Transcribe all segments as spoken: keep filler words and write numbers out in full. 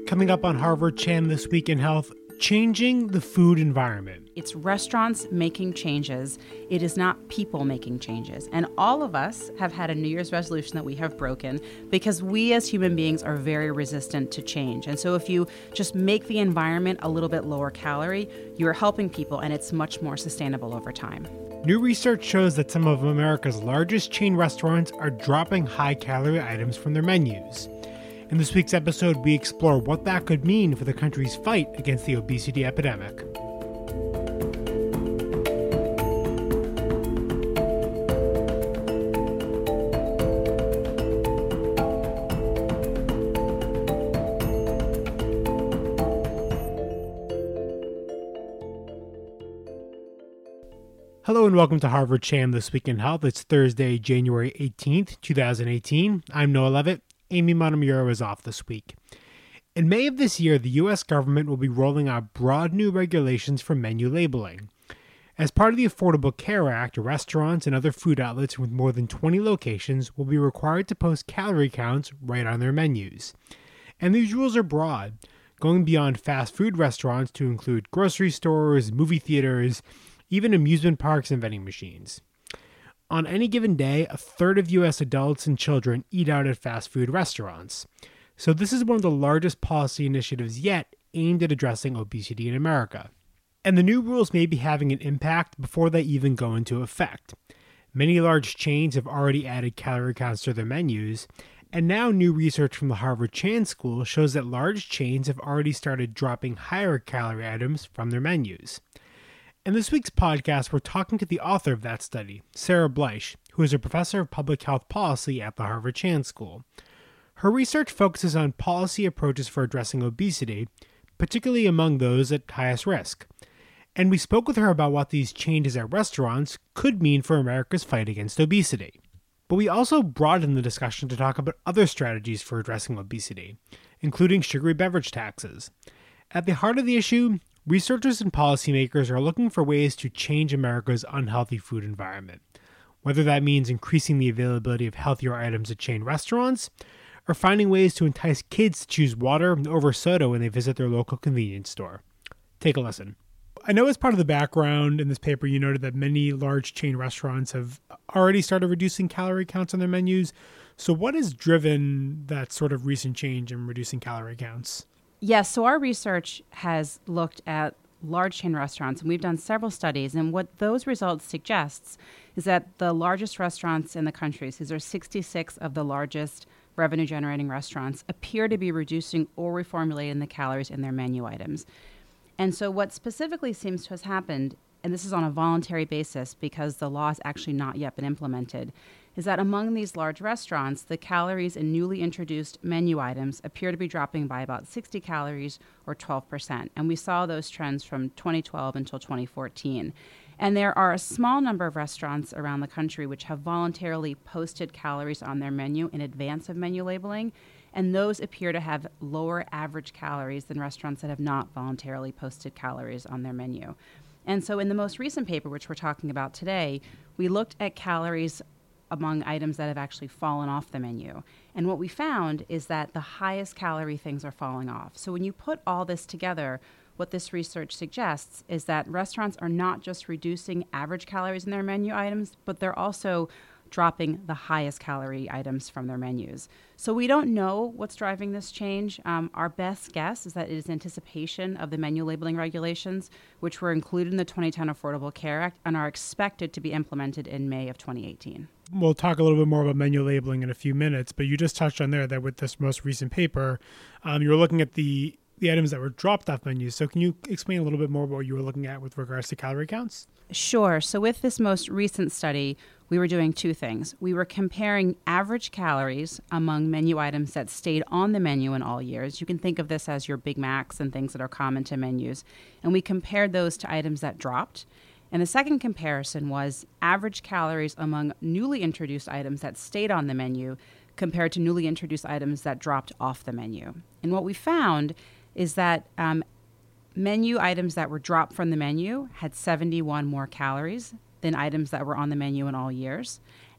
Coming up on Harvard Chan This Week in Health, changing the food environment. It's restaurants making changes. It is not people making changes. And all of us have had a New Year's resolution that we have broken because we as human beings are very resistant to change. And so if you just make the environment a little bit lower calorie, you're helping people and it's much more sustainable over time. New research shows that some of America's largest chain restaurants are dropping high-calorie items from their menus. In this week's episode, we explore what that could mean for the country's fight against the obesity epidemic. Hello and welcome to Harvard Chan This Week in Health. It's Thursday, January eighteenth, twenty eighteen. I'm Noah Levitt. Amy Montemuro is off this week. In May of this year, the U S government will be rolling out broad new regulations for menu labeling. As part of the Affordable Care Act, restaurants and other food outlets with more than twenty locations will be required to post calorie counts right on their menus. And these rules are broad, going beyond fast food restaurants to include grocery stores, movie theaters, even amusement parks and vending machines. On any given day, a third of U S adults and children eat out at fast food restaurants. So this is one of the largest policy initiatives yet aimed at addressing obesity in America. And the new rules may be having an impact before they even go into effect. Many large chains have already added calorie counts to their menus, and now new research from the Harvard Chan School shows that large chains have already started dropping higher calorie items from their menus. In this week's podcast, we're talking to the author of that study, Sarah Bleich, who is a professor of public health policy at the Harvard Chan School. Her research focuses on policy approaches for addressing obesity, particularly among those at highest risk. And we spoke with her about what these changes at restaurants could mean for America's fight against obesity. But we also broadened the discussion to talk about other strategies for addressing obesity, including sugary beverage taxes. At the heart of the issue, researchers and policymakers are looking for ways to change America's unhealthy food environment, whether that means increasing the availability of healthier items at chain restaurants, or finding ways to entice kids to choose water over soda when they visit their local convenience store. Take a listen. I know as part of the background in this paper, you noted that many large chain restaurants have already started reducing calorie counts on their menus. So what has driven that sort of recent change in reducing calorie counts? Yes, so our research has looked at large chain restaurants, and we've done several studies, and what those results suggests is that the largest restaurants in the country, so these are sixty-six of the largest revenue-generating restaurants, appear to be reducing or reformulating the calories in their menu items. And so what specifically seems to have happened, and this is on a voluntary basis because the law has actually not yet been implemented, is that among these large restaurants, the calories in newly introduced menu items appear to be dropping by about sixty calories or twelve percent. And we saw those trends from twenty twelve until twenty fourteen. And there are a small number of restaurants around the country which have voluntarily posted calories on their menu in advance of menu labeling. And those appear to have lower average calories than restaurants that have not voluntarily posted calories on their menu. And so in the most recent paper, which we're talking about today, we looked at calories among items that have actually fallen off the menu. And what we found is that the highest calorie things are falling off. So when you put all this together, what this research suggests is that restaurants are not just reducing average calories in their menu items, but they're also dropping the highest calorie items from their menus. So we don't know what's driving this change. Um, our best guess is that it is anticipation of the menu labeling regulations, which were included in the twenty ten Affordable Care Act and are expected to be implemented in May of twenty eighteen. We'll talk a little bit more about menu labeling in a few minutes, but you just touched on there that with this most recent paper, um, you were looking at the, the items that were dropped off menus. So can you explain a little bit more about what you were looking at with regards to calorie counts? Sure. So with this most recent study, we were doing two things. We were comparing average calories among menu items that stayed on the menu in all years. You can think of this as your Big Macs and things that are common to menus. And we compared those to items that dropped. And the second comparison was average calories among newly introduced items that stayed on the menu compared to newly introduced items that dropped off the menu. And what we found is that um, menu items that were dropped from the menu had seventy-one more calories than items that were on the menu in all years.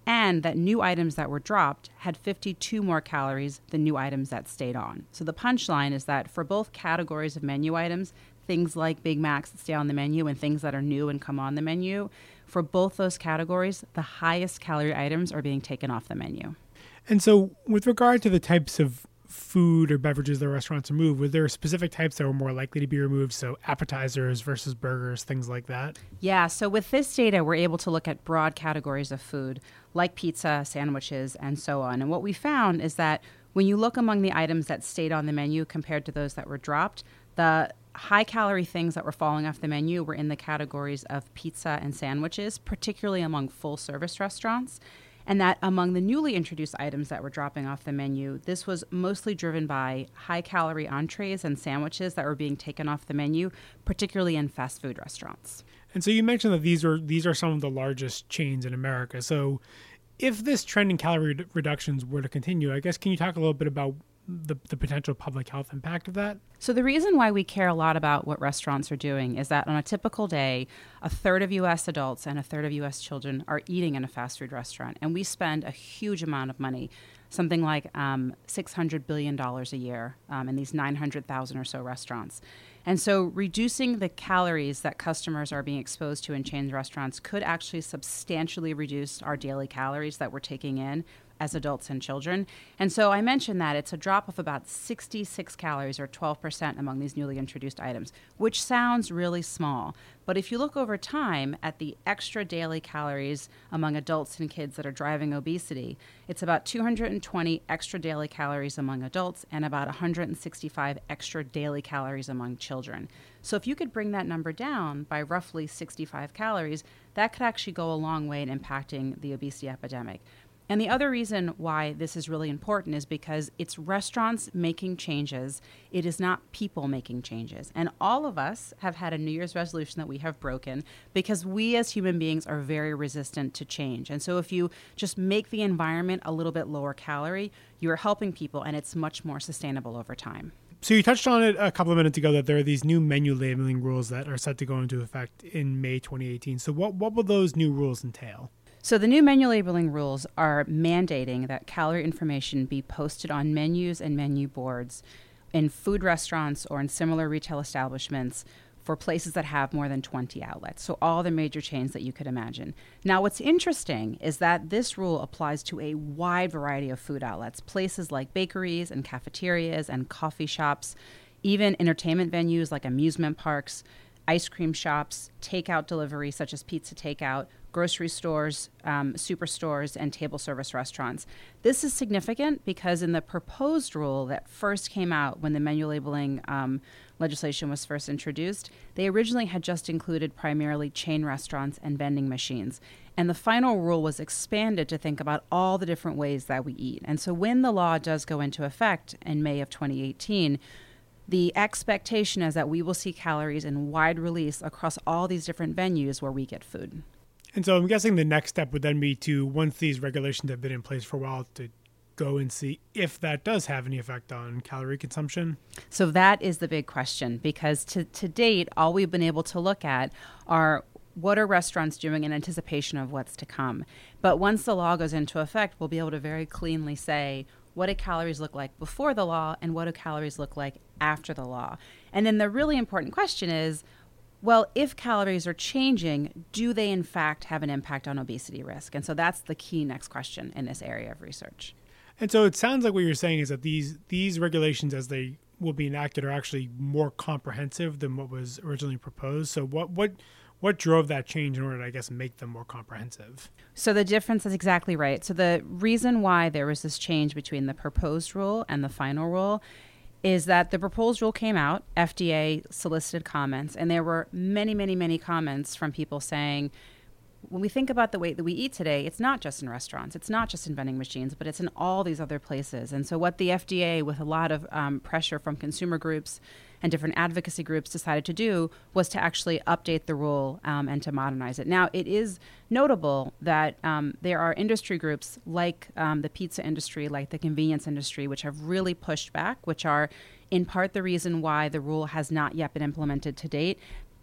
and that new items that were dropped had fifty-two more calories than new items that stayed on. So the punchline is that for both categories of menu items, things like Big Macs that stay on the menu and things that are new and come on the menu, for both those categories, the highest calorie items are being taken off the menu. And so with regard to the types of food or beverages that restaurants remove, were there specific types that were more likely to be removed? So appetizers versus burgers, things like that? Yeah, so with this data, we're able to look at broad categories of food like pizza, sandwiches, and so on. And what we found is that when you look among the items that stayed on the menu compared to those that were dropped, the high calorie things that were falling off the menu were in the categories of pizza and sandwiches, particularly among full service restaurants. And that among the newly introduced items that were dropping off the menu, this was mostly driven by high-calorie entrees and sandwiches that were being taken off the menu, particularly in fast food restaurants. And so you mentioned that these are these are some of the largest chains in America. So if this trend in calorie re- reductions were to continue, I guess, can you talk a little bit about the, the potential public health impact of that? So the reason why we care a lot about what restaurants are doing is that on a typical day, a third of U S adults and a third of U S children are eating in a fast food restaurant. And we spend a huge amount of money, something like um, six hundred billion dollars a year um, in these nine hundred thousand or so restaurants. And so reducing the calories that customers are being exposed to in chain restaurants could actually substantially reduce our daily calories that we're taking in as adults and children. And so I mentioned that it's a drop of about sixty-six calories or twelve percent among these newly introduced items, which sounds really small. But if you look over time at the extra daily calories among adults and kids that are driving obesity, it's about two hundred twenty extra daily calories among adults and about one hundred sixty-five extra daily calories among children. So if you could bring that number down by roughly sixty-five calories, that could actually go a long way in impacting the obesity epidemic. And the other reason why this is really important is because it's restaurants making changes. It is not people making changes. And all of us have had a New Year's resolution that we have broken because we as human beings are very resistant to change. And so if you just make the environment a little bit lower calorie, you're helping people and it's much more sustainable over time. So you touched on it a couple of minutes ago that there are these new menu labeling rules that are set to go into effect in May twenty eighteen. So what, what will those new rules entail? So the new menu labeling rules are mandating that calorie information be posted on menus and menu boards in food restaurants or in similar retail establishments for places that have more than twenty outlets. So all the major chains that you could imagine. Now, what's interesting is that this rule applies to a wide variety of food outlets, places like bakeries and cafeterias and coffee shops, even entertainment venues like amusement parks, ice cream shops, takeout delivery such as pizza takeout, grocery stores, um, superstores, and table service restaurants. This is significant because in the proposed rule that first came out when the menu labeling um, legislation was first introduced, they originally had just included primarily chain restaurants and vending machines. And the final rule was expanded to think about all the different ways that we eat. And so when the law does go into effect in May of twenty eighteen, the expectation is that we will see calories in wide release across all these different venues where we get food. And so I'm guessing the next step would then be to, once these regulations have been in place for a while, to go and see if that does have any effect on calorie consumption. So that is the big question, because to, to date, all we've been able to look at are what are restaurants doing in anticipation of what's to come. But once the law goes into effect, we'll be able to very cleanly say, what do calories look like before the law and what do calories look like after the law? And then the really important question is, well, if calories are changing, do they in fact have an impact on obesity risk? And so that's the key next question in this area of research. And so it sounds like what you're saying is that these these regulations, as they will be enacted, are actually more comprehensive than what was originally proposed. So what what what drove that change in order to, I guess, make them more comprehensive? So the difference is exactly right. So the reason why there was this change between the proposed rule and the final rule is that the proposed rule came out, F D A solicited comments, and there were many, many, many comments from people saying, when we think about the way that we eat today, it's not just in restaurants, it's not just in vending machines, but it's in all these other places. And so what the F D A, with a lot of um, pressure from consumer groups and different advocacy groups, decided to do was to actually update the rule um, and to modernize it. Now, it is notable that um, there are industry groups like um, the pizza industry, like the convenience industry, which have really pushed back, which are in part the reason why the rule has not yet been implemented to date.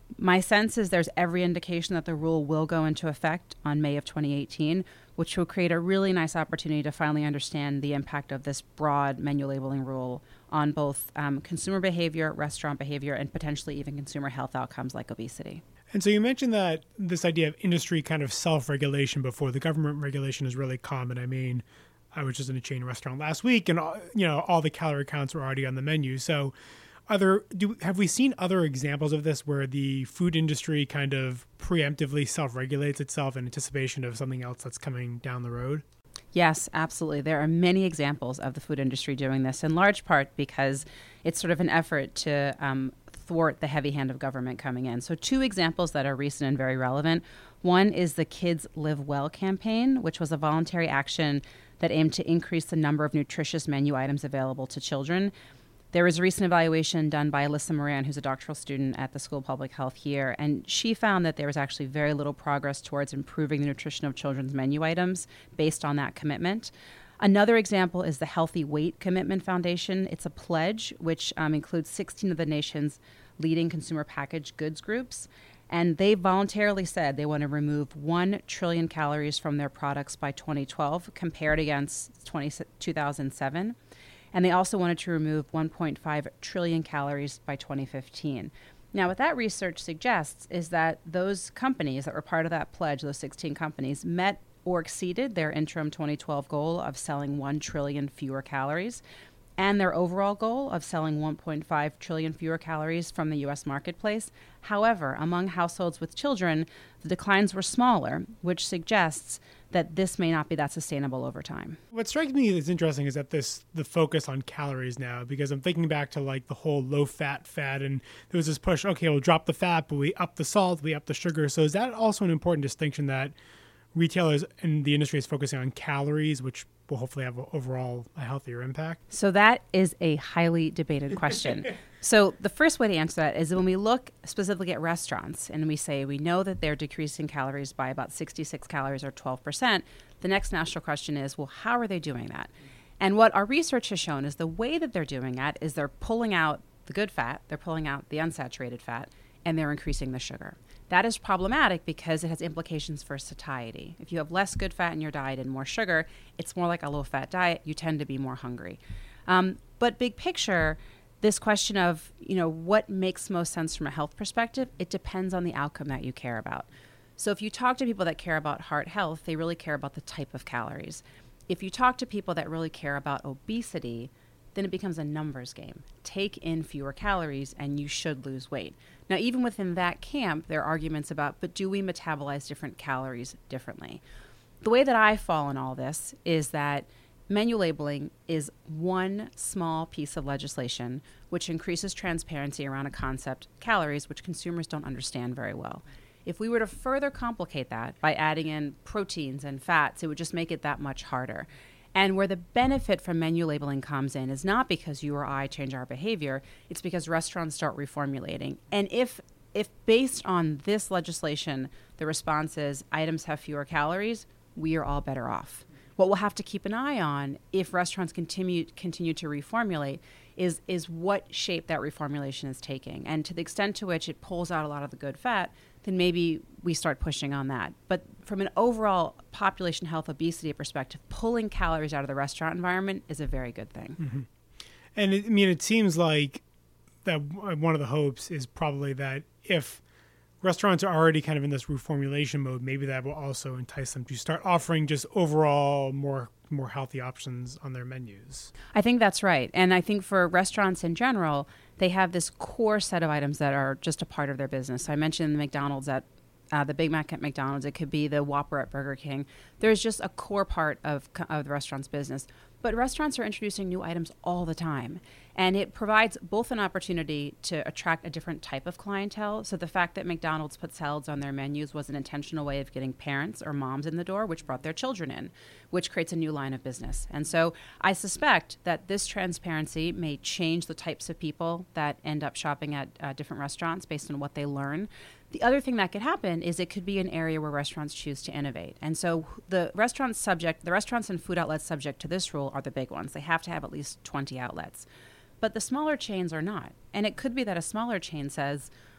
My sense is there's every indication that the rule will go into effect on May of twenty eighteen, which will create a really nice opportunity to finally understand the impact of this broad menu labeling rule on both um, consumer behavior, restaurant behavior, and potentially even consumer health outcomes like obesity. And so you mentioned that this idea of industry kind of self-regulation before the government regulation is really common. I mean, I was just in a chain restaurant last week, and you know all the calorie counts were already on the menu. So, are there, do have we seen other examples of this where the food industry kind of preemptively self-regulates itself in anticipation of something else that's coming down the road? Yes, absolutely. There are many examples of the food industry doing this, in large part because it's sort of an effort to um, thwart the heavy hand of government coming in. So two examples that are recent and very relevant. One is the Kids Live Well campaign, which was a voluntary action that aimed to increase the number of nutritious menu items available to children. There was a recent evaluation done by Alyssa Moran, who's a doctoral student at the School of Public Health here, and she found that there was actually very little progress towards improving the nutrition of children's menu items based on that commitment. Another example is the Healthy Weight Commitment Foundation. It's a pledge which um, includes sixteen of the nation's leading consumer packaged goods groups, and they voluntarily said they want to remove one trillion calories from their products by twenty twelve compared against two thousand seven. And they also wanted to remove one point five trillion calories by twenty fifteen. Now, what that research suggests is that those companies that were part of that pledge, those sixteen companies, met or exceeded their interim twenty twelve goal of selling one trillion fewer calories and their overall goal of selling one point five trillion fewer calories from the U S marketplace. However, among households with children, the declines were smaller, which suggests that this may not be that sustainable over time. What strikes me as interesting is that this the focus on calories now, because I'm thinking back to like the whole low-fat fad, and there was this push, okay, we'll drop the fat, but we up the salt, we up the sugar. So is that also an important distinction that retailers and the industry is focusing on calories, which will hopefully have overall a healthier impact? So that is a highly debated question. So the first way to answer that is when we look specifically at restaurants and we say we know that they're decreasing calories by about sixty-six calories or twelve percent, the next natural question is, well, how are they doing that? And what our research has shown is the way that they're doing that is they're pulling out the good fat, they're pulling out the unsaturated fat, and they're increasing the sugar. That is problematic because it has implications for satiety. If you have less good fat in your diet and more sugar, it's more like a low-fat diet. You tend to be more hungry. Um, but big picture, this question of, you know, what makes most sense from a health perspective, it depends on the outcome that you care about. So if you talk to people that care about heart health, they really care about the type of calories. If you talk to people that really care about obesity, then it becomes a numbers game. Take in fewer calories and you should lose weight. Now, even within that camp, there are arguments about, but do we metabolize different calories differently? The way that I fall in all this is that menu labeling is one small piece of legislation which increases transparency around a concept, calories, which consumers don't understand very well. If we were to further complicate that by adding in proteins and fats, it would just make it that much harder. And where the benefit from menu labeling comes in is not because you or I change our behavior, it's because restaurants start reformulating. And if if based on this legislation, the response is items have fewer calories, we are all better off. What we'll have to keep an eye on if restaurants continue continue to reformulate is is what shape that reformulation is taking. And to the extent to which it pulls out a lot of the good fat, then maybe we start pushing on that. But from an overall population health obesity perspective, pulling calories out of the restaurant environment is a very good thing. Mm-hmm. And it, I mean, it seems like that one of the hopes is probably that if restaurants are already kind of in this reformulation mode, maybe that will also entice them to start offering just overall more more healthy options on their menus. I think that's right. And I think for restaurants in general, they have this core set of items that are just a part of their business. So I mentioned the McDonald's at uh, the Big Mac at McDonald's. It could be the Whopper at Burger King. There's just a core part of, of the restaurant's business. But restaurants are introducing new items all the time. And it provides both an opportunity to attract a different type of clientele. So the fact that McDonald's put salads on their menus was an intentional way of getting parents or moms in the door, which brought their children in, which creates a new line of business. And so I suspect that this transparency may change the types of people that end up shopping at uh, different restaurants based on what they learn. The other thing that could happen is it could be an area where restaurants choose to innovate. And so the restaurants subject, the restaurants and food outlets subject to this rule are the big ones. They have to have at least twenty outlets. But the smaller chains are not. And it could be that a smaller chain says,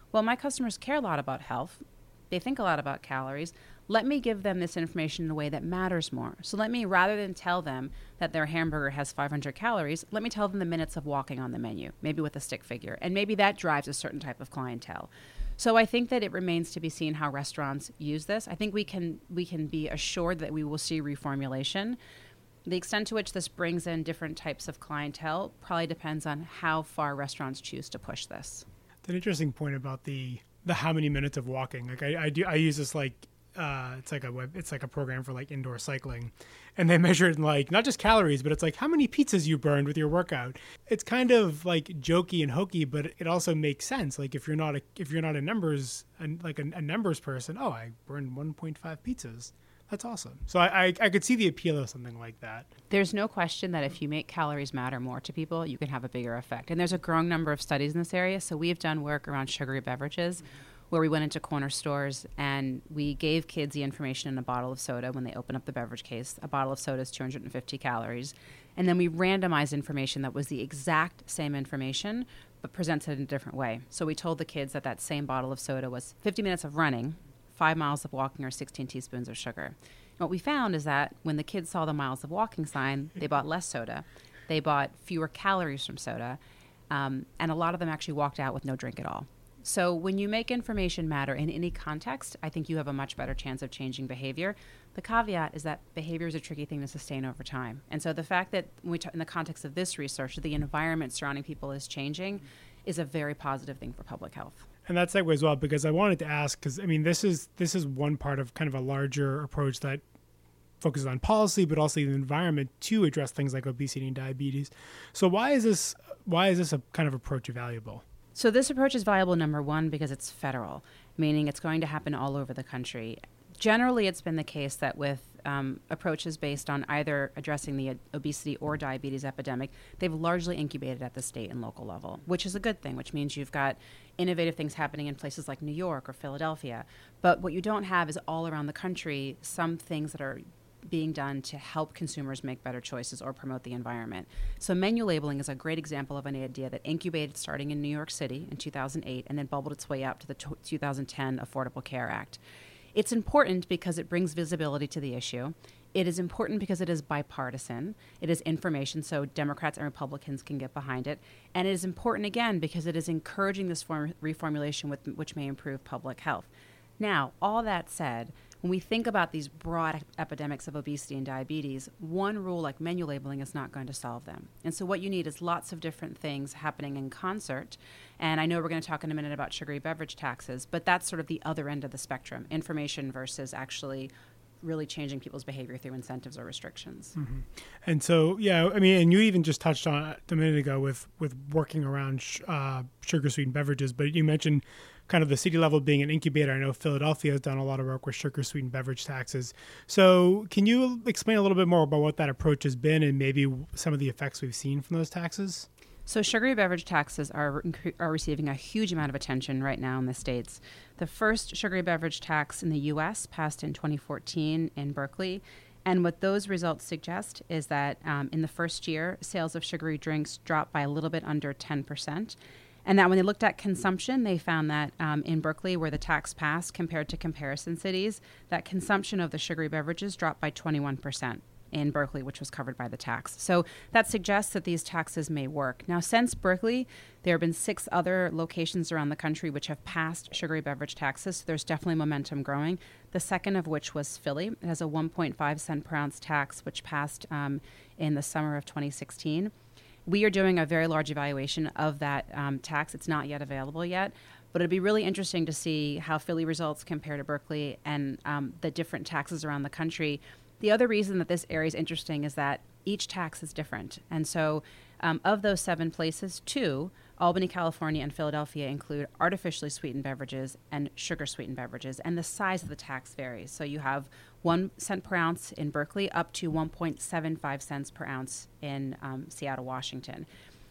well, my customers care a lot about health. They think a lot about calories. Let me give them this information in a way that matters more. So let me, rather than tell them that their hamburger has five hundred calories, let me tell them the minutes of walking on the menu, maybe with a stick figure. And maybe that drives a certain type of clientele. So I think that it remains to be seen how restaurants use this. I think we can we can be assured that we will see reformulation. The extent to which this brings in different types of clientele probably depends on how far restaurants choose to push this. It's an interesting point about the the how many minutes of walking. Like I, I do I use this like uh, it's like a web it's like a program for like indoor cycling, and they measured like not just calories, but it's like how many pizzas you burned with your workout. It's kind of like jokey and hokey, but it also makes sense. Like if you're not a if you're not a numbers like a, a numbers person, oh, I burned one point five pizzas. That's awesome. So I, I I could see the appeal of something like that. There's no question that if you make calories matter more to people, you can have a bigger effect. And there's a growing number of studies in this area. So we've done work around sugary beverages where we went into corner stores and we gave kids the information in a bottle of soda when they open up the beverage case. A bottle of soda is two hundred fifty calories. And then we randomized information that was the exact same information, but presented in a different way. So we told the kids that that same bottle of soda was fifty minutes of running, five miles of walking, or sixteen teaspoons of sugar. And what we found is that when the kids saw the miles of walking sign, they bought less soda. They bought fewer calories from soda. Um, and a lot of them actually walked out with no drink at all. So when you make information matter in any context, I think you have a much better chance of changing behavior. The caveat is that behavior is a tricky thing to sustain over time. And so the fact that when we t- in the context of this research, the environment surrounding people is changing is a very positive thing for public health. And that segues well, because I wanted to ask, because I mean, this is this is one part of kind of a larger approach that focuses on policy, but also the environment to address things like obesity and diabetes. So why is this why is this a kind of approach valuable? So this approach is valuable, number one, because it's federal, meaning it's going to happen all over the country. Generally, it's been the case that with um, approaches based on either addressing the obesity or diabetes epidemic, they've largely incubated at the state and local level, which is a good thing, which means you've got innovative things happening in places like New York or Philadelphia. But what you don't have is all around the country some things that are being done to help consumers make better choices or promote the environment. So menu labeling is a great example of an idea that incubated starting in New York City in two thousand eight and then bubbled its way up to the two thousand ten Affordable Care Act. It's important because it brings visibility to the issue. It is important because it is bipartisan. It is information, so Democrats and Republicans can get behind it. And it is important, again, because it is encouraging this form reformulation with, which may improve public health. Now, all that said, when we think about these broad epidemics of obesity and diabetes, one rule like menu labeling is not going to solve them. And so what you need is lots of different things happening in concert. And I know we're going to talk in a minute about sugary beverage taxes, but that's sort of the other end of the spectrum, information versus actually really changing people's behavior through incentives or restrictions. Mm-hmm. And so, yeah, I mean, and you even just touched on it a minute ago with, with working around sh- uh, sugar-sweetened beverages, but you mentioned kind of the city level being an incubator. I know Philadelphia has done a lot of work with sugar-sweetened beverage taxes. So can you explain a little bit more about what that approach has been and maybe some of the effects we've seen from those taxes? So sugary beverage taxes are are receiving a huge amount of attention right now in the States. The first sugary beverage tax in the U S passed in twenty fourteen in Berkeley. And what those results suggest is that um, in the first year, sales of sugary drinks dropped by a little bit under ten percent. And that when they looked at consumption, they found that um, in Berkeley, where the tax passed compared to comparison cities, that consumption of the sugary beverages dropped by twenty-one percent. In Berkeley, which was covered by the tax. So that suggests that these taxes may work. Now, since Berkeley, there have been six other locations around the country which have passed sugary beverage taxes. So there's definitely momentum growing. The second of which was Philly. It has a one point five cent per ounce tax, which passed um, in the summer of twenty sixteen. We are doing a very large evaluation of that um, tax. It's not yet available yet, but it'd be really interesting to see how Philly results compare to Berkeley and um, the different taxes around the country. The other reason that this area is interesting is that each tax is different. And so um, of those seven places, two, Albany, California, and Philadelphia include artificially sweetened beverages and sugar-sweetened beverages, and the size of the tax varies. So you have one cent per ounce in Berkeley up to one point seven five cents per ounce in um, Seattle, Washington.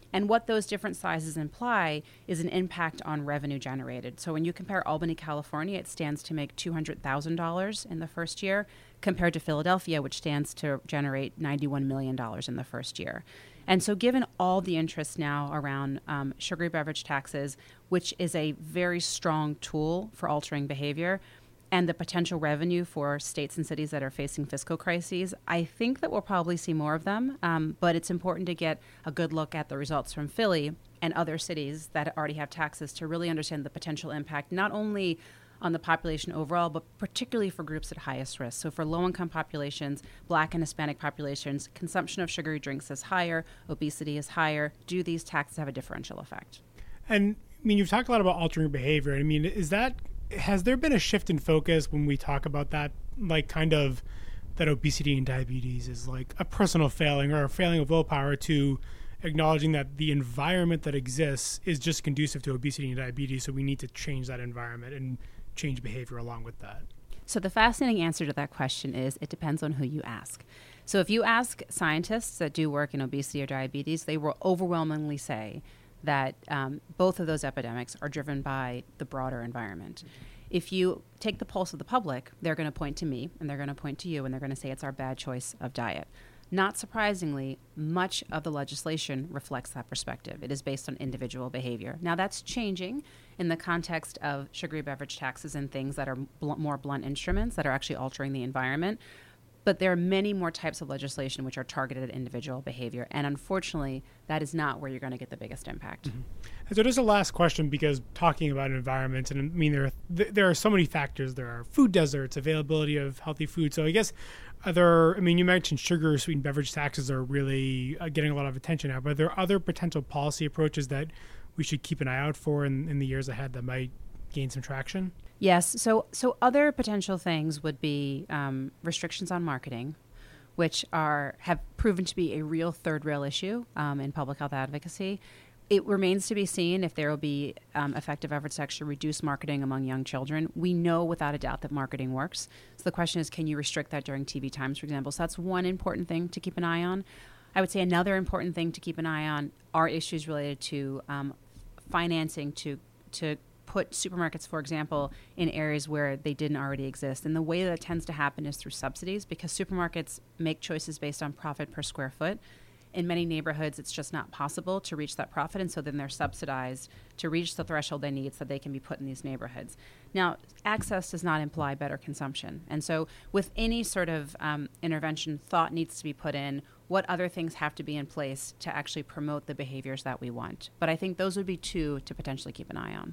And what those different sizes imply is an impact on revenue generated. So when you compare Albany, California, it stands to make two hundred thousand dollars in the first year, compared to Philadelphia, which stands to generate ninety-one million dollars in the first year. And so given all the interest now around um, sugary beverage taxes, which is a very strong tool for altering behavior, and the potential revenue for states and cities that are facing fiscal crises, I think that we'll probably see more of them. Um, but it's important to get a good look at the results from Philly and other cities that already have taxes to really understand the potential impact, not only on the population overall, but particularly for groups at highest risk. So for low-income populations, Black and Hispanic populations, consumption of sugary drinks is higher, obesity is higher. Do these taxes have a differential effect? And I mean, you've talked a lot about altering behavior. I mean, is that, has there been a shift in focus when we talk about that, like kind of that obesity and diabetes is like a personal failing or a failing of willpower, to acknowledging that the environment that exists is just conducive to obesity and diabetes, so we need to change that environment and change behavior along with that? So the fascinating answer to that question is it depends on who you ask. So if you ask scientists that do work in obesity or diabetes, they will overwhelmingly say that um, both of those epidemics are driven by the broader environment. If you take the pulse of the public, they're going to point to me, and they're going to point to you, and they're going to say it's our bad choice of diet. Not surprisingly, much of the legislation reflects that perspective. It is based on individual behavior. Now, that's changing in the context of sugary beverage taxes and things that are bl- more blunt instruments that are actually altering the environment. But there are many more types of legislation which are targeted at individual behavior. And unfortunately, that is not where you're going to get the biggest impact. Mm-hmm. And so just a last question, because talking about environment, and I mean, there are, th- there are so many factors. There are food deserts, availability of healthy food. So I guess are there, I mean, you mentioned sugar sweetened beverage taxes are really uh, getting a lot of attention now, but are there other potential policy approaches that we should keep an eye out for in, in the years ahead that might gain some traction? Yes. So so other potential things would be um, restrictions on marketing, which are have proven to be a real third rail issue um, in public health advocacy. It remains to be seen if there will be um, effective efforts to actually reduce marketing among young children. We know without a doubt that marketing works. So the question is, can you restrict that during T V times, for example? So that's one important thing to keep an eye on. I would say another important thing to keep an eye on are issues related to um, financing to to put supermarkets, for example, in areas where they didn't already exist. And the way that tends to happen is through subsidies, because supermarkets make choices based on profit per square foot. In many neighborhoods, it's just not possible to reach that profit, and so then they're subsidized to reach the threshold they need so they can be put in these neighborhoods. Now, access does not imply better consumption. And so with any sort of um, intervention, thought needs to be put in. What other things have to be in place to actually promote the behaviors that we want? But I think those would be two to potentially keep an eye on.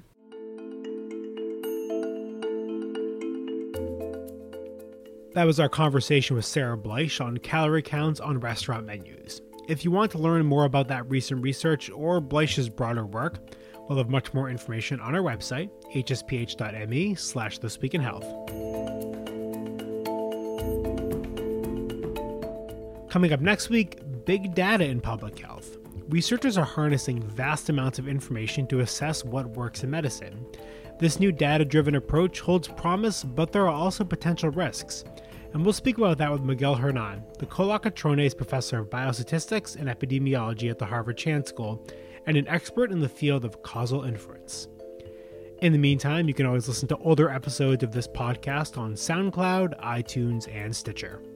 That was our conversation with Sarah Bleich on calorie counts on restaurant menus. If you want to learn more about that recent research or Bleich's broader work, we'll have much more information on our website, h s p h dot m e slash this week in health. Coming up next week, big data in public health. Researchers are harnessing vast amounts of information to assess what works in medicine. This new data-driven approach holds promise, but there are also potential risks. And we'll speak about that with Miguel Hernan, the Colocatrones Professor of Biostatistics and Epidemiology at the Harvard Chan School, and an expert in the field of causal inference. In the meantime, you can always listen to older episodes of this podcast on SoundCloud, iTunes, and Stitcher.